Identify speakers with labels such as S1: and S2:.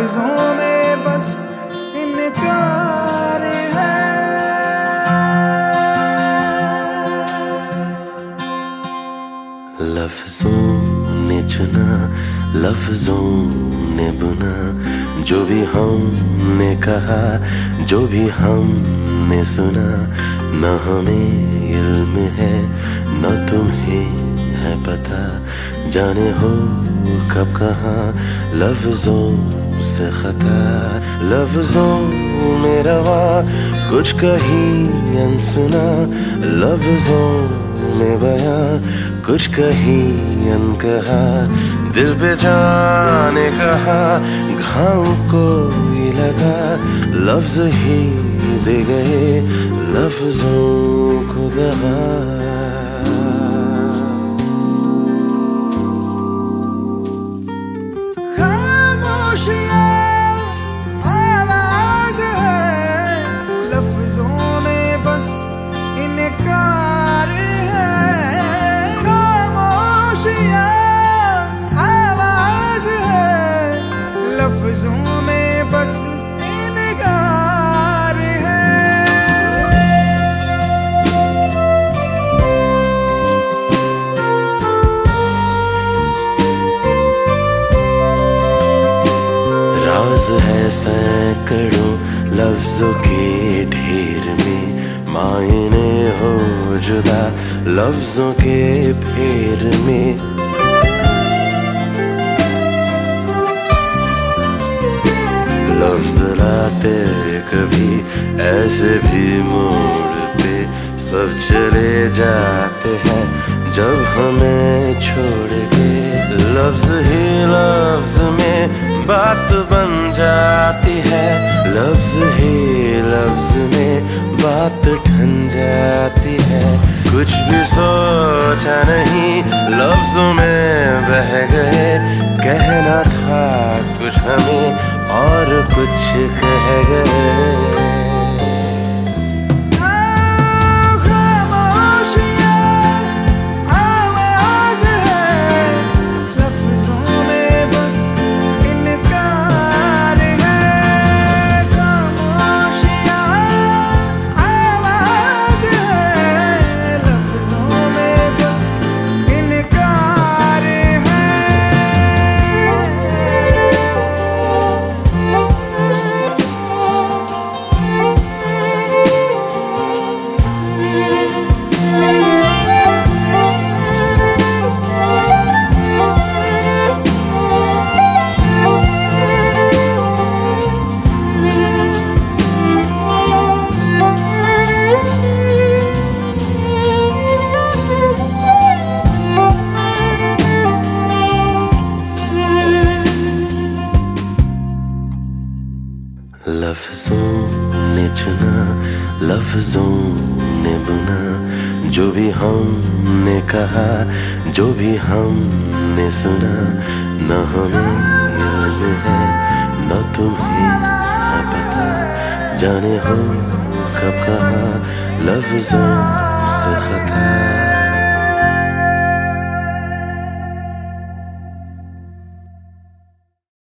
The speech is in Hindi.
S1: लफ्जों में बस इनकार है।
S2: लफ्जों ने चुना, लफ्जों ने बुना, जो भी हमने कहा, जो भी हमने सुना, न हमें इल्म है न तुम्हें है पता, जाने हो कब कहाँ लफ्जों से खता। लफ्जों में रवा कुछ कहीं अनसुना, लफ्जों में बयां कुछ कहीं अनकहा, दिल पे जाने कहा घाव कोई लगा, लफ्ज ही दे गए लफ्जों को दगा।
S1: आवाज है लफ्जों में बस इनकार है। खामोशियाँ आवाज है लफ्जों में बस इनकार है।
S2: राज है सैकड़ों लफ्जों के ढेर में, मायने हो जुदा लफ्जों के फेर में। लफ्ज लाते कभी ऐसे भी मोड़ पे, सब चले जाते हैं जब हमें छोड़ के। लफ्ज ही लफ्ज में बात बन जाती है, लफ्ज ही लफ्ज में बात ठन जाती है। कुछ भी सोचा नहीं लफ्जों में बह गए, कहना था कुछ हमें और कुछ कह गए। लफ्जों ने चुना, लफ्जों ने बुना, जो भी हमने कहा, जो भी हमने सुना, न हमें इल्म है न तुम्हें है पता, जाने हो कब कहाँ लफ्जों से खता।